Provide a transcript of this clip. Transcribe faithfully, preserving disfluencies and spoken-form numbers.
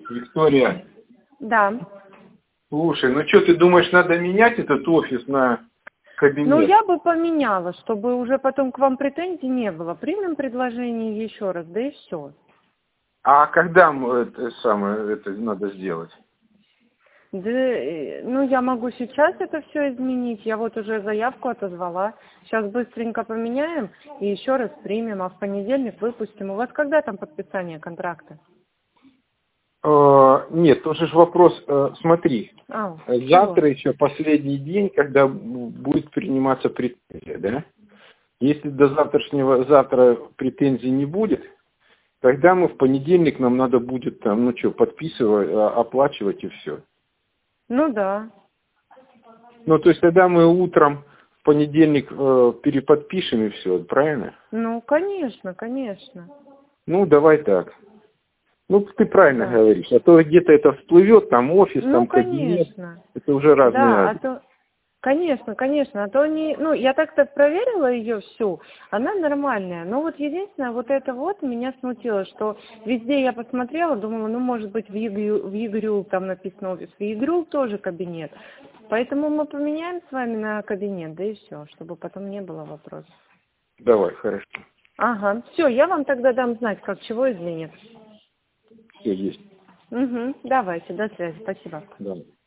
Виктория, Да. слушай, ну что, ты думаешь, надо менять этот офис на кабинет? Ну, я бы поменяла, чтобы уже потом к вам претензий не было. Примем предложение еще раз, да и все. А когда мы это самое это надо сделать? Да, э, ну, я могу сейчас это все изменить. Я вот уже заявку отозвала. Сейчас быстренько поменяем и еще раз примем, а в понедельник выпустим. У вас когда там подписание контракта? Э, нет, тоже ж вопрос, э, смотри, А, завтра чего? еще последний день, когда будет приниматься претензия, да? Если до завтрашнего, завтра претензий не будет, тогда мы в понедельник, нам надо будет там, ну что, подписывать, а, оплачивать и все. Ну да. Ну, то есть тогда мы утром в понедельник э, переподпишем и все, правильно? Ну, конечно, конечно. Ну, давай так. Ну, ты правильно Да. говоришь. А то где-то это всплывет, там офис, Ну, там кабинет. конечно. Это уже разные Да, а адресы. то... Конечно, конечно, а то не, ну, я так-то проверила ее всю, она нормальная, но вот единственное, вот это вот меня смутило, что везде я посмотрела, думала, ну, может быть, в Игрю, в Игрю там написано офис, в Игрю тоже кабинет, поэтому мы поменяем с вами на кабинет, да и все, чтобы потом не было вопросов. Давай, хорошо. Ага, все, я вам тогда дам знать, как чего изменится. Все есть. Угу, давайте, до связи, спасибо. Да.